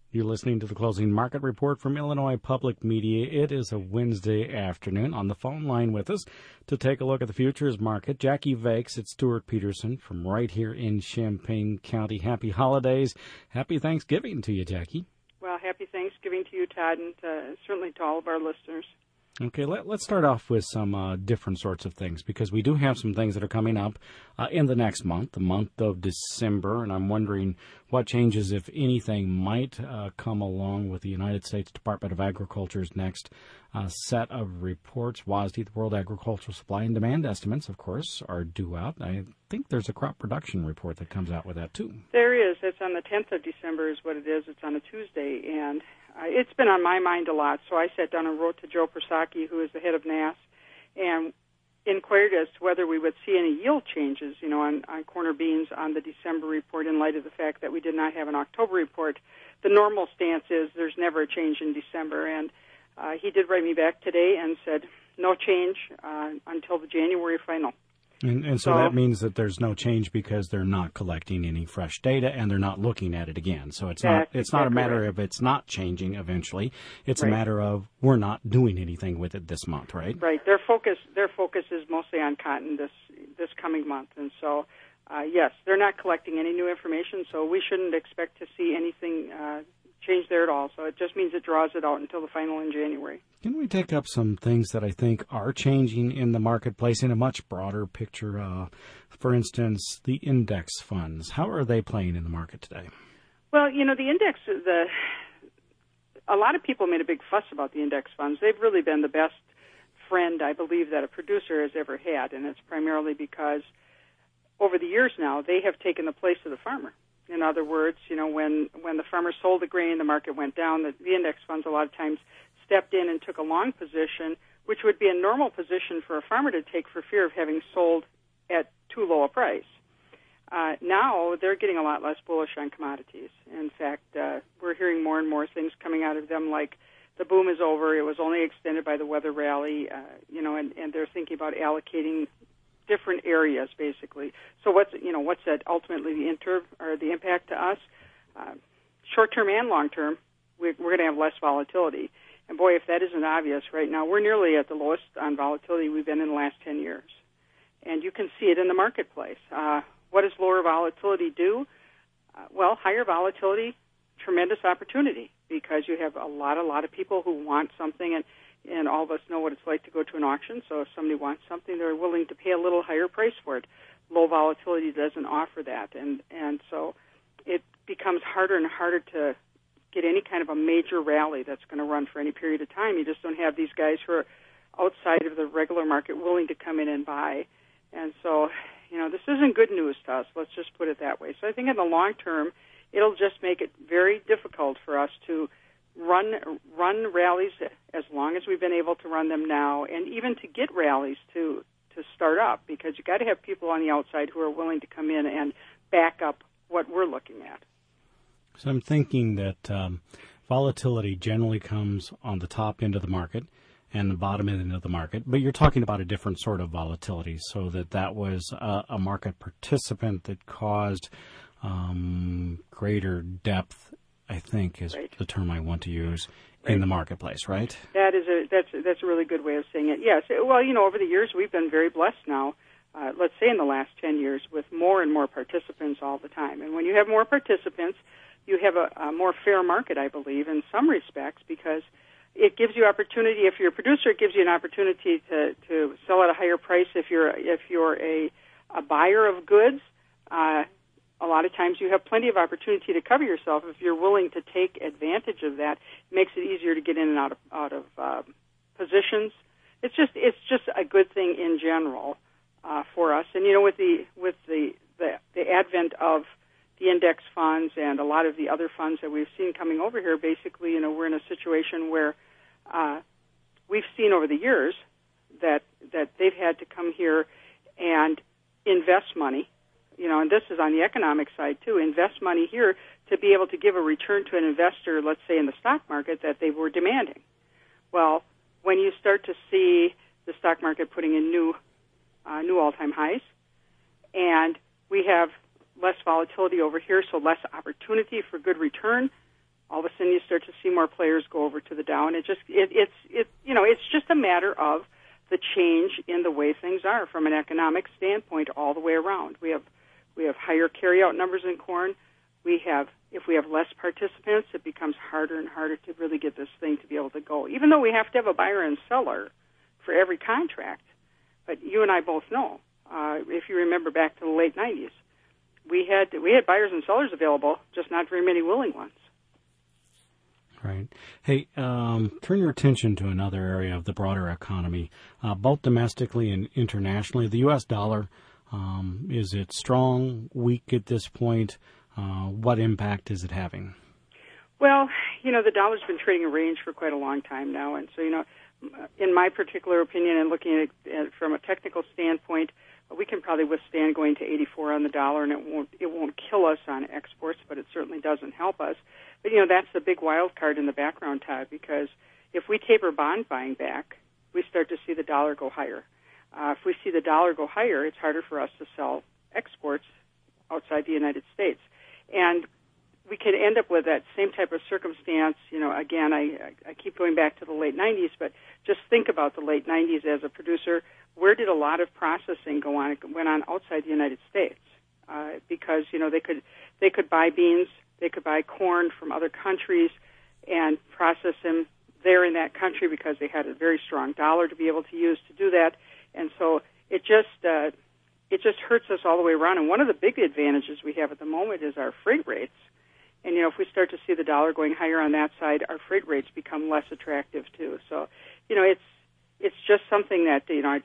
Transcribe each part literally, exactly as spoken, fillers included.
You're listening to the Closing Market Report from Illinois Public Media. It is a Wednesday afternoon. On the phone line with us to take a look at the futures market, Jackie Vakes at Stuart Peterson from right here in Champaign County. Happy holidays. Happy Thanksgiving to you, Jackie. Well, happy Thanksgiving to you, Todd, and uh, certainly to all of our listeners. Okay, let, let's start off with some uh, different sorts of things, because we do have some things that are coming up uh, in the next month, the month of December, and I'm wondering what changes, if anything, might uh, come along with the United States Department of Agriculture's next uh, set of reports. W A S D, the World Agricultural Supply and Demand Estimates, of course, are due out. I think there's a crop production report that comes out with that, too. There is. It's on the tenth of December is what it is. It's on a Tuesday, and Uh, it's been on my mind a lot, so I sat down and wrote to Joe Persaki, who is the head of N A S, and inquired as to whether we would see any yield changes, you know, on, on corner beans on the December report in light of the fact that we did not have an October report. The normal stance is there's never a change in December, and uh, he did write me back today and said no change uh, until the January final. And, and so, so that means that there's no change because they're not collecting any fresh data and they're not looking at it again. So it's not it's exactly not a matter right. of it's not changing eventually. It's right. a matter of we're not doing anything with it this month, right? Right. Their focus their focus is mostly on cotton this this coming month, and so uh, yes, they're not collecting any new information. So we shouldn't expect to see anything uh, change there at all. So it just means it draws it out until the final in January. Can we take up some things that I think are changing in the marketplace in a much broader picture? Uh, for instance, the index funds. How are they playing in the market today? Well, you know, the index, the a lot of people made a big fuss about the index funds. They've really been the best friend, I believe, that a producer has ever had, and it's primarily because over the years now, they have taken the place of the farmer. In other words, you know, when, when the farmer sold the grain, the market went down, the, the index funds a lot of times stepped in and took a long position, which would be a normal position for a farmer to take for fear of having sold at too low a price. Uh, now they're getting a lot less bullish on commodities. In fact, uh, we're hearing more and more things coming out of them like the boom is over, it was only extended by the weather rally, uh, you know, and, and they're thinking about allocating different areas, basically. So what's, you know, what's that ultimately the inter or the impact to us? Uh, short-term and long-term, we're, we're going to have less volatility. And boy, if that isn't obvious right now, we're nearly at the lowest on volatility we've been in the last ten years. And you can see it in the marketplace. Uh, what does lower volatility do? Uh, well, higher volatility, tremendous opportunity, because you have a lot, a lot of people who want something, and And all of us know what it's like to go to an auction. So if somebody wants something, they're willing to pay a little higher price for it. Low volatility doesn't offer that. And, and so it becomes harder and harder to get any kind of a major rally that's going to run for any period of time. You just don't have these guys who are outside of the regular market willing to come in and buy. And so, you know, this isn't good news to us. Let's just put it that way. So I think in the long term, it'll just make it very difficult for us to run run rallies as long as we've been able to run them now, and even to get rallies to, to start up, because you've got to have people on the outside who are willing to come in and back up what we're looking at. So I'm thinking that um, volatility generally comes on the top end of the market and the bottom end of the market, but you're talking about a different sort of volatility, so that that was a, a market participant that caused um, greater depth, I think is right. the term I want to use, right. in the marketplace, right? That is a that's that's a really good way of saying it. Yes. Well, you know, over the years we've been very blessed now. Uh, let's say in the last ten years, with more and more participants all the time. And when you have more participants, you have a, a more fair market, I believe, in some respects, because it gives you opportunity. If you're a producer, it gives you an opportunity to, to sell at a higher price. If you're if you're a a buyer of goods, uh, a lot of times you have plenty of opportunity to cover yourself. If you're willing to take advantage of that, it makes it easier to get in and out of out of uh, positions. It's just it's just a good thing in general uh, for us. And you know, with the with the, the the advent of the index funds and a lot of the other funds that we've seen coming over here, basically, you know, we're in a situation where uh, we've seen over the years that that they've had to come here and invest money. You know, and this is on the economic side, too, invest money here to be able to give a return to an investor, let's say in the stock market, that they were demanding. Well, when you start to see the stock market putting in new uh, new all-time highs, and we have less volatility over here, so less opportunity for good return, all of a sudden you start to see more players go over to the Dow, and it just it, it's it you know it's just a matter of the change in the way things are from an economic standpoint all the way around. We have we have higher carryout numbers in corn. We have if we have less participants, it becomes harder and harder to really get this thing to be able to go. Even though we have to have a buyer and seller for every contract, but you and I both know, uh, if you remember back to the late nineties, we had we had buyers and sellers available, just not very many willing ones. Right. Hey, um, turn your attention to another area of the broader economy, uh, both domestically and internationally. The U S dollar, um, is it strong, weak at this point? Uh, what impact is it having? Well, you know, the dollar's been trading a range for quite a long time now, and so, you know, in my particular opinion and looking at it from a technical standpoint, we can probably withstand going to eighty-four on the dollar, and it won't it won't kill us on exports, but it certainly doesn't help us. But, you know, that's the big wild card in the background, Todd, because if we taper bond buying back, we start to see the dollar go higher. Uh, if we see the dollar go higher, it's harder for us to sell exports outside the United States. And we could end up with that same type of circumstance. You know, again, I, I keep going back to the late nineties, but just think about the late nineties as a producer. Where did a lot of processing go on? It went on outside the United States uh, because, you know, they could they could buy beans, they could buy corn from other countries and process them there in that country because they had a very strong dollar to be able to use to do that. And so it just uh, it just hurts us all the way around. And one of the big advantages we have at the moment is our freight rates. And, you know, if we start to see the dollar going higher on that side, our freight rates become less attractive, too. So, you know, it's it's just something that, you know, I,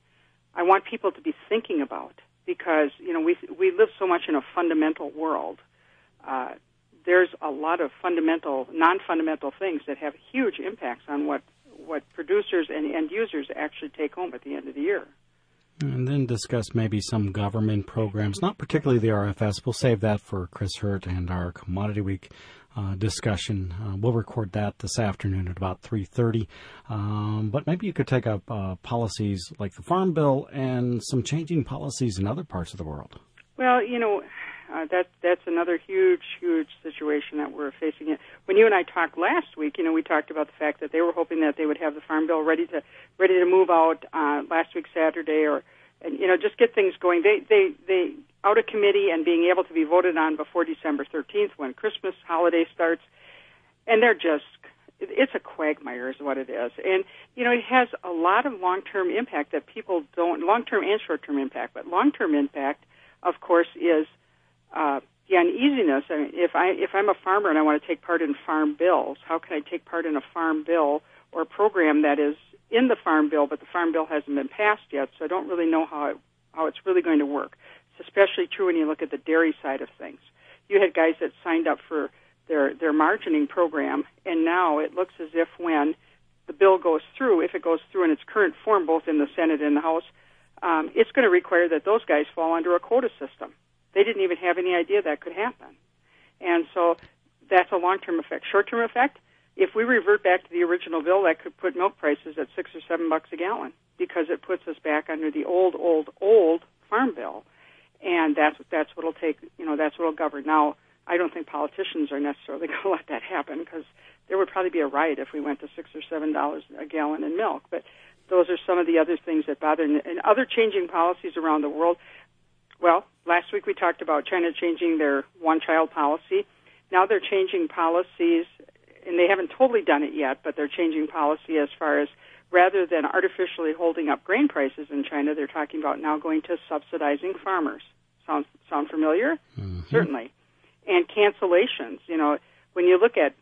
I want people to be thinking about because, you know, we we live so much in a fundamental world. Uh, there's a lot of fundamental, non-fundamental things that have huge impacts on what, what producers and end users actually take home at the end of the year. And then discuss maybe some government programs, not particularly the R F S. We'll save that for Chris Hurt and our Commodity Week uh, discussion. Uh, we'll record that this afternoon at about three thirty. Um, but maybe you could take up uh, policies like the Farm Bill and some changing policies in other parts of the world. Well, you know, uh, that that's another huge, huge situation that we're facing. When you and I talked last week, you know, we talked about the fact that they were hoping that they would have the Farm Bill ready to ready to move out uh, last week Saturday, or and you know, just get things going. They they they out of committee and being able to be voted on before December thirteenth, when Christmas holiday starts, and they're just. It's a quagmire is what it is. And, you know, it has a lot of long-term impact that people don't, long-term and short-term impact, but long-term impact, of course, is uh, the uneasiness. I mean, if, I, if I'm a farmer and I want to take part in farm bills, how can I take part in a farm bill or a program that is in the farm bill, but the farm bill hasn't been passed yet, so I don't really know how, it, how it's really going to work. It's especially true when you look at the dairy side of things. You had guys that signed up for their their margining program, and now it looks as if when the bill goes through, if it goes through in its current form, both in the Senate and the House, um, it's going to require that those guys fall under a quota system. They didn't even have any idea that could happen. And so that's a long-term effect. Short-term effect, if we revert back to the original bill, that could put milk prices at six or seven bucks a gallon because it puts us back under the old, old, old farm bill. And that's, that's what will take, you know, that's what will govern. Now, I don't think politicians are necessarily going to let that happen because there would probably be a riot if we went to six or seven dollars a gallon in milk. But those are some of the other things that bother. And other changing policies around the world. Well, last week we talked about China changing their one-child policy. Now they're changing policies, and they haven't totally done it yet, but they're changing policy as far as rather than artificially holding up grain prices in China, they're talking about now going to subsidizing farmers. Sound sound familiar? Mm-hmm. Certainly. And cancellations. You know, when you look at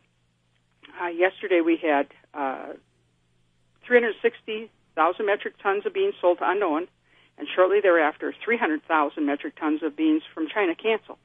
uh, yesterday, we had uh, three hundred sixty thousand metric tons of beans sold to unknown, and shortly thereafter, three hundred thousand metric tons of beans from China canceled.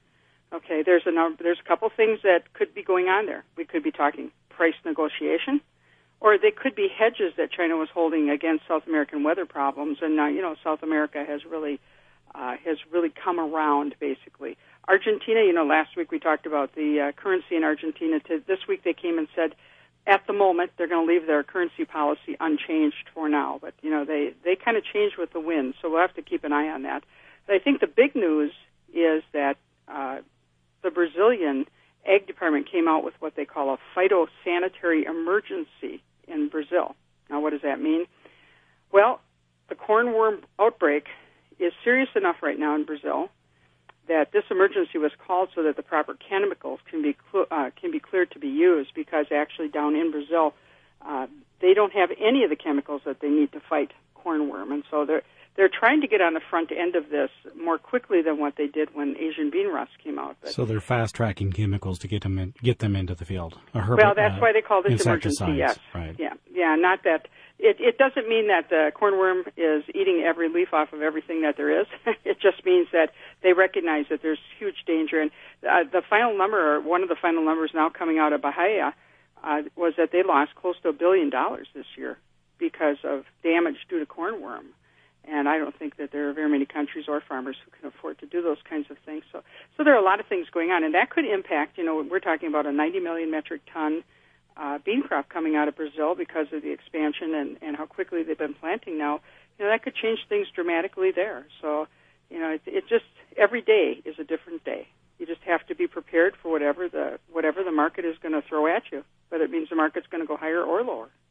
Okay, there's a number, there's a couple things that could be going on there. We could be talking price negotiation, or they could be hedges that China was holding against South American weather problems, and now you know South America has really uh, has really come around basically. Argentina, you know, last week we talked about the uh, currency in Argentina. To, this week they came and said, at the moment, they're going to leave their currency policy unchanged for now. But, you know, they, they kind of change with the wind, so we'll have to keep an eye on that. But I think the big news is that uh, the Brazilian Ag Department came out with what they call a phytosanitary emergency in Brazil. Now, what does that mean? Well, the cornworm outbreak is serious enough right now in Brazil that this emergency was called so that the proper chemicals can be cl- uh, can be cleared to be used, because actually down in Brazil, uh, they don't have any of the chemicals that they need to fight cornworm, and so they're they're trying to get on the front end of this more quickly than what they did when Asian bean rust came out. But, so they're fast tracking chemicals to get them in, get them into the field. A herb, well, that's uh, why they call this emergency. Yes, right. Yeah, yeah. Not that it, it doesn't mean that the cornworm is eating every leaf off of everything that there is. It just means that they recognize that there's huge danger. And uh, the final number, or one of the final numbers now coming out of Bahia, uh, was that they lost close to a billion dollars this year because of damage due to cornworm. And I don't think that there are very many countries or farmers who can afford to do those kinds of things. So, so there are a lot of things going on, and that could impact. You know, we're talking about a ninety million metric ton uh, bean crop coming out of Brazil because of the expansion and, and how quickly they've been planting now. You know, that could change things dramatically there. So, you know, it, it just every day is a different day. You just have to be prepared for whatever the whatever the market is going to throw at you. But it means the market's going to go higher or lower.